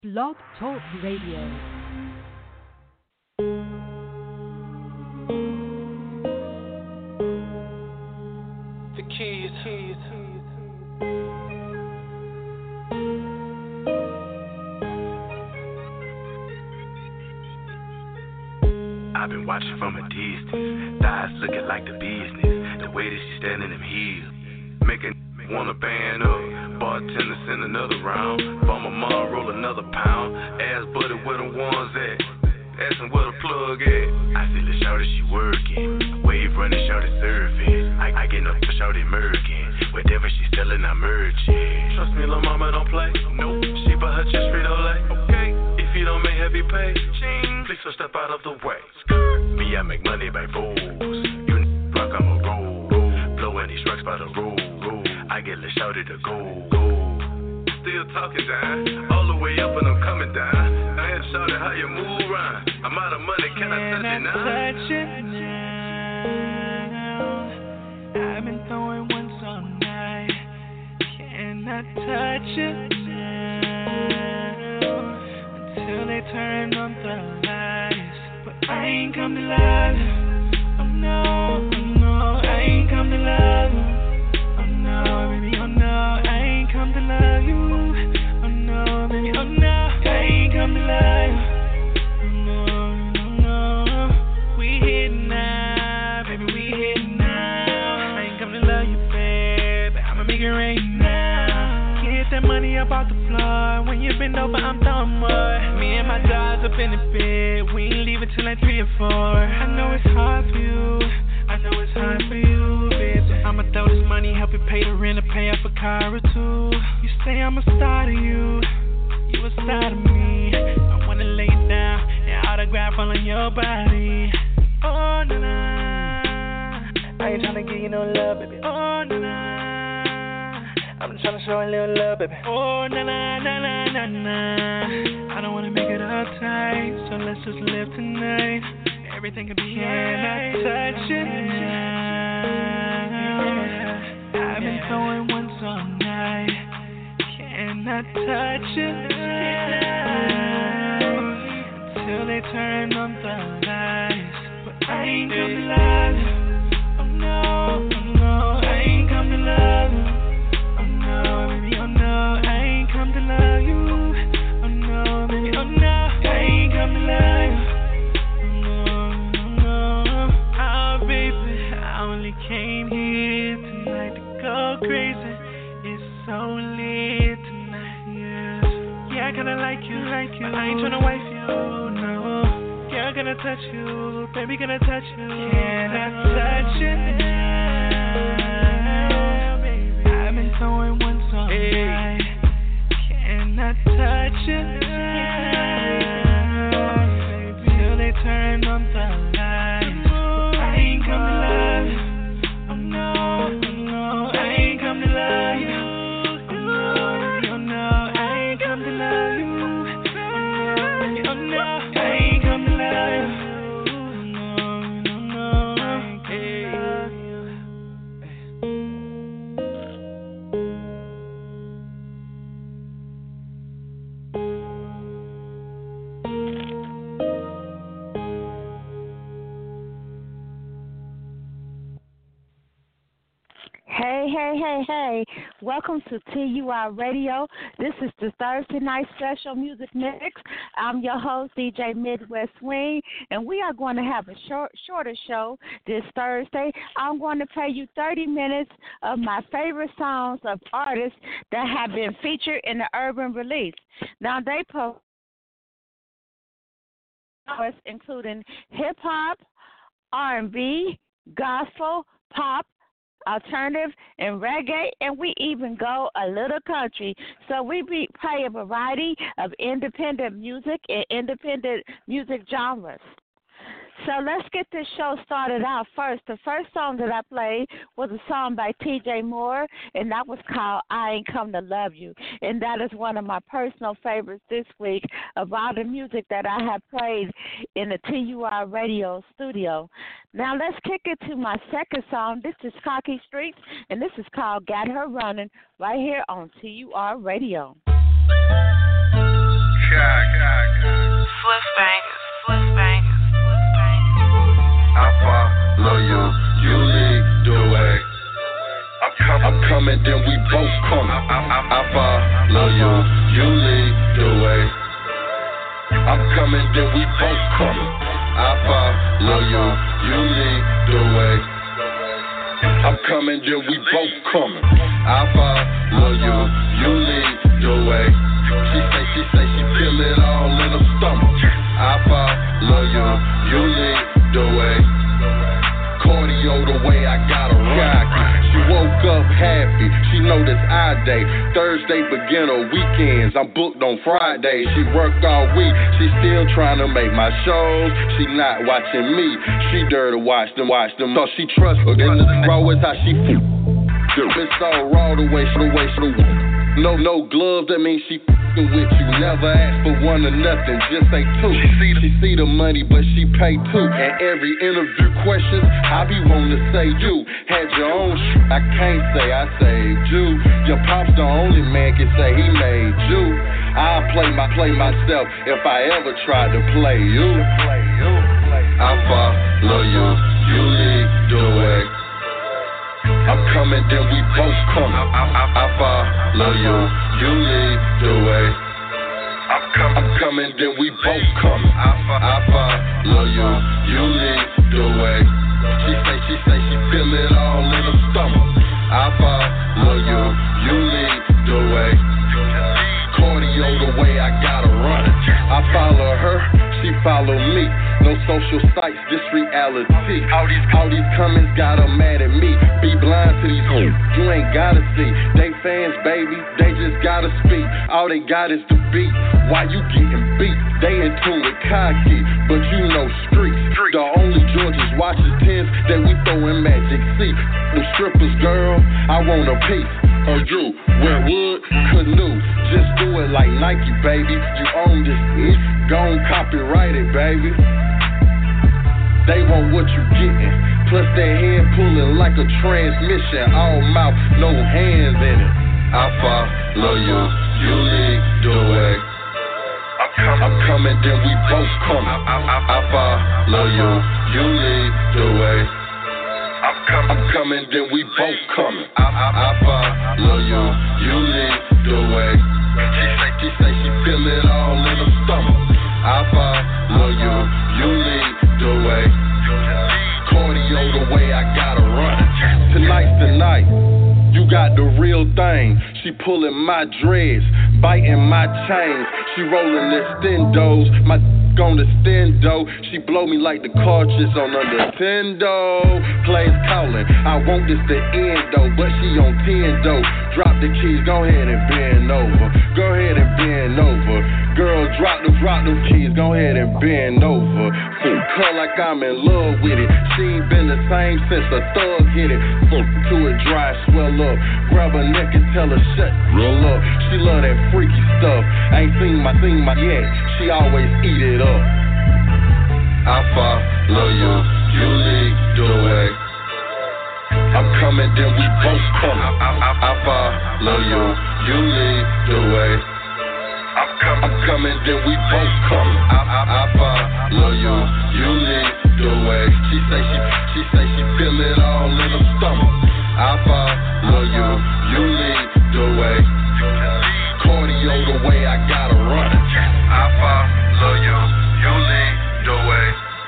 Blog Talk Radio. The keys. I've been watching from a distance, thighs looking like the business. The way that she standing them heels, making wanna band up. Bartender send another round, for my mom roll another pound. Ass buddy where the ones at, asking where the plug at. I see the shawty she working, wave running shawty serving. I get up for shawty murking, whatever she selling I'm merging. Trust me, lil' mama don't play, nope. She but her chest Frito Lay, okay. If you don't make heavy pay, ching, please don't step out of the way. Me, I make money by fools. You rock, I'm a roll. Blowing these rocks by the roll. I get less shouted to go. Still talking down, all the way up and I'm coming down. I ain't shouted how you move around. I'm out of money, can I touch it now? Touch it now. I've been throwing ones all night. Can I touch it now? Until they turn on the lights. But I ain't come to love you. Oh no, I ain't come to love you. Oh no, baby, oh no, I ain't come to love you. Oh no, baby, oh no, I ain't come to love you. Oh no, we here now, baby, we here now. I ain't come to love you, baby, I'ma make it rain now. Get that money up off the floor. When you bend over, I'm throwing more. Me and my dogs up in the bed. We ain't leaving till like 3 or 4. I know it's hard for you. I know it's hard for you, bitch. So I'ma throw this money, help you pay the rent, or pay off a car or two. You say I'm a star to you. You a star to me. I wanna lay down and autograph all on your body. Oh, na na. I ain't tryna give you no love, baby. Oh, na na. I'm just tryna show a little love, baby. Oh, na na na na na na. I don't wanna make it uptight, so let's just live tonight. Everything can be can I touch it now? I've been throwing ones all night. Can I touch it now? Until they turn on the lights. But I ain't come to love you. Oh no, I ain't come to love you. Oh no, baby, oh no, I ain't come to love you. Oh no, baby, oh no, I ain't come to love you. I only came here tonight to go crazy. It's so lit tonight, yes. Yeah, I kinda like you, but I ain't tryna wife you, no. Yeah, I'm gonna touch you, baby, gonna touch you. Can I touch it now, baby? I've been throwing ones all night. Can I touch it now, baby? Till they turn on the lights. But I ain't come to love you. Oh no, I ain't come to love you. Oh no, I ain't come to love you. Oh no, I ain't come to love you. No, I ain't come to love you. Hey. Welcome to TUR Radio. This is the Thursday night special music mix. I'm your host, DJ Midwest Swing, and we are going to have a shorter show this Thursday. I'm going to play you 30 minutes of my favorite songs of artists that have been featured in the urban release. Now, they post including hip-hop, R&B, gospel, pop, alternative, and reggae, and we even go a little country. So we play a variety of independent music and independent music genres. So let's get this show started out first. The first song that I played was a song by T.J. Moore, and that was called I Ain't Come to Love You. And that is one of my personal favorites this week of all the music that I have played in the TUR Radio studio. Now let's kick it to my second song. This is Cocky Streets, and this is called Got Her Running right here on TUR Radio. Yeah. I'm coming, then we both coming. I follow you, you lead the way. I'm coming, then we both coming. I follow you, you lead the way. She say she feel it all in her stomach. I follow you, you lead the way. Cardio the way I got her rockin'. She woke up happy, she know this I day. Thursday beginner weekends, I'm booked on Friday. She worked all week, she still trying to make my shows. She not watching me, she there to watch them. So she trusts her, then the raw is how she feel. It's so raw the way she No gloves, that means she f***ing with you. Never ask for one or nothing, just say two. She see the money, but she pay two. And every interview questions, I be wanting to say you had your own I can't say I saved you. Your pop's the only man can say he made you. I'll play myself if I ever tried to play you. I follow you, you lead the way. I'm coming, then we both coming. I follow you, you lead the way. I'm coming, then we both coming. I follow you, you lead the way. She say she feel it all in her stomach. I follow you, you lead the way. Cardio the way I gotta run it. I follow her, she follow me. No social sites, this reality. All these comments got her mad at me. Be blind to these hoes, you ain't gotta see. They fans, baby, they just gotta speak. All they got is the beat. Why you getting beat? They in tune with cocky, but you know streets. The only George's watches 10s that we throw in Magic C. Them strippers, girl, I want a piece. Or you, wear wood, canoe. Just do it like Nike, baby. You own this, gon' copyright it, baby. They want what you getting. Plus their head pulling like a transmission. All mouth, no hands in it. I follow you, you lead the way. I'm coming, then we both coming. I follow you, you lead the way. I'm coming, then we both coming. I follow you, you lead the way. She say she feel it all in her stomach. I follow you, you lead the way. Cardio the way I gotta run it. Tonight's the night. You got the real thing. She pulling my dreads, biting my chains. She rolling the stendos, my on the stendo. She blow me like the cartridge on a Nintendo. Players calling, I want this to end though, but she on 10 though. Drop the keys, go ahead and bend over. Go ahead and bend over. Girl, drop them keys, go ahead and bend over. Cut like I'm in love with it. She ain't been the same since a thug hit it. To it dry, swell up. Grab her neck and tell her shut, roll up. She love that freaky stuff. Ain't seen my yet. She always eat it up. I follow you, you lead the way. I'm coming, then we both coming. I follow you, you lead the way. I'm coming, then we both coming. I follow you, you lead the way. She say she feel it all in her stomach. I follow you, you lead the way. Cardio the way I gotta run it. I follow you, you lead the way.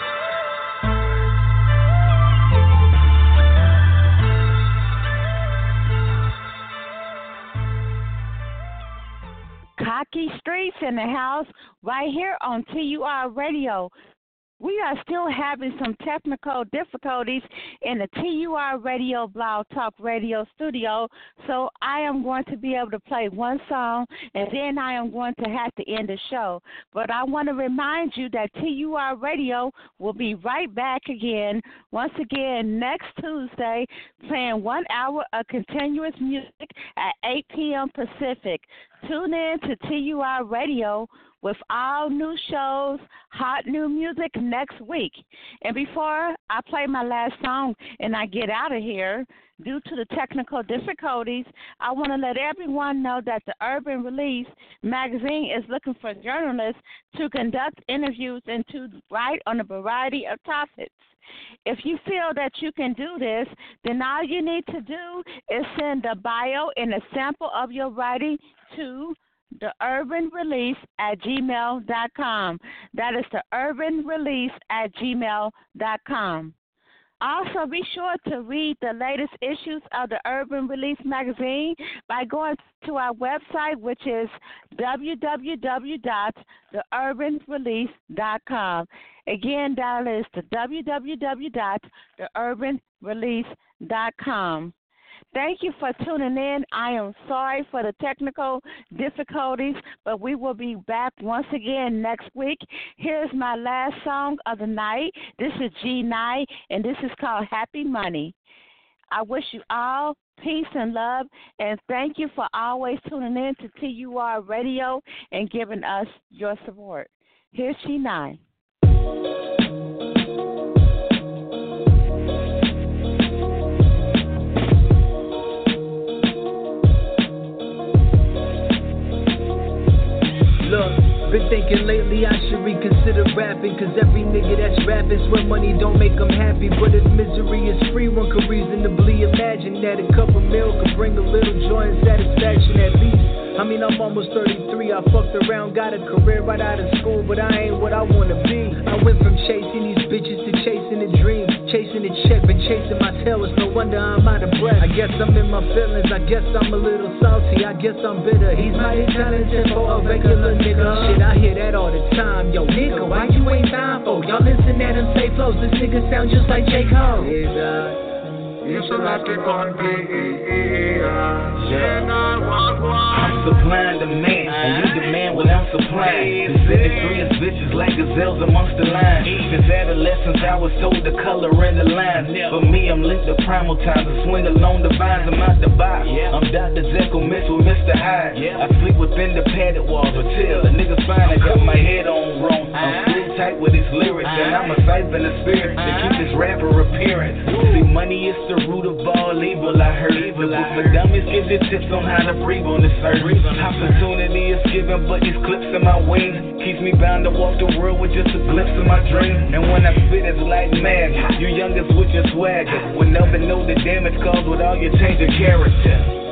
Cocky Streets in the house right here on TUR Radio. We are still having some technical difficulties in the TUR Radio Blog Talk Radio studio, so I am going to be able to play one song, and then I am going to have to end the show. But I want to remind you that TUR Radio will be right back again, once again, next Tuesday, playing 1 hour of continuous music at 8 p.m. Pacific. Tune in to TUR Radio with all new shows, hot new music next week. And before I play my last song and I get out of here, due to the technical difficulties, I want to let everyone know that the Urban Release magazine is looking for journalists to conduct interviews and to write on a variety of topics. If you feel that you can do this, then all you need to do is send a bio and a sample of your writing to theurbanrelease@gmail.com. That is theurbanrelease@gmail.com. Also, be sure to read the latest issues of the Urban Release magazine by going to our website, which is www.theurbanrelease.com. Again, that is the www.theurbanrelease.com. Thank you for tuning in. I am sorry for the technical difficulties, but we will be back once again next week. Here's my last song of the night. This is G9, and this is called Happy Money. I wish you all peace and love, and thank you for always tuning in to TUR Radio and giving us your support. Here's G9. Look, been thinking lately I should reconsider rapping, cause every nigga that's rapping swear money don't make them happy. But if misery is free, one could reasonably imagine that a couple mil could bring a little joy and satisfaction at least. I mean, I'm almost 33, I fucked around, got a career right out of school, but I ain't what I wanna be. I went from chasing these bitches to chasing a dream, chasing a check, been chasing my tail, it's no wonder I'm out of breath. I guess I'm in my feelings, I guess I'm a little salty, I guess I'm bitter. He's mighty talented for a regular nigga. Shit, I hear that all the time. Yo, nigga, why you ain't time for? Y'all listen at him say flows, this nigga sound just like J. Cole. I'm supplying demand, and you demand what I'm supplying. The 73 is bitches like gazelles amongst the lines. Since adolescence, I was told the color and the lines. For me, I'm linked to primal times and swing along the vines. I'm out the box. I'm Dr. Jekyll mixed with Mr. Hyde. I sleep within the padded walls until the niggas find I got my head on wrong. I'm still tight with his lyrics, and I'm a siphon of spirit to keep this rapper appearance. See, money is the root of all evil, I heard. The book for dummies gives you tips on how to breathe on this earth. Opportunity is given, but these clips in my wings keeps me bound to walk the world with just a glimpse of my dream. And when I spit, it's like magic. You youngins with your swagger will never know the damage caused with all your change of character.